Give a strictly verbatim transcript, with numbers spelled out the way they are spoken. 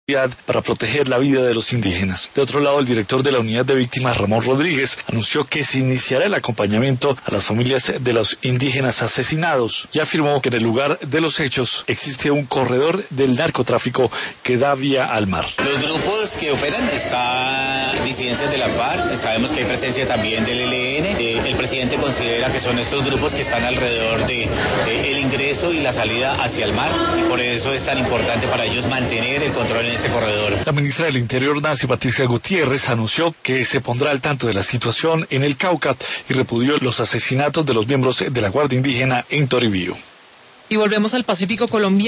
para proteger la vida de los indígenas. De otro lado, el director de la Unidad de Víctimas, Ramón Rodríguez, anunció que se iniciará el acompañamiento a las familias de los indígenas asesinados y afirmó que en el lugar de los hechos existe un corredor del narcotráfico que da vía al mar. Los grupos que operan están disidencias de la FARC, sabemos que hay presencia también del E L N. Eh, el presidente considera que son estos grupos que están alrededor de, de el ingreso y la salida hacia el mar, y por eso es tan importante para ellos mantener el control en este corredor. La ministra del Interior, Nancy Patricia Gutiérrez, anunció que se pondrá al tanto de la situación en el Cauca y repudió los asesinatos de los miembros de la Guardia Indígena en Toribío. Y volvemos al Pacífico colombiano.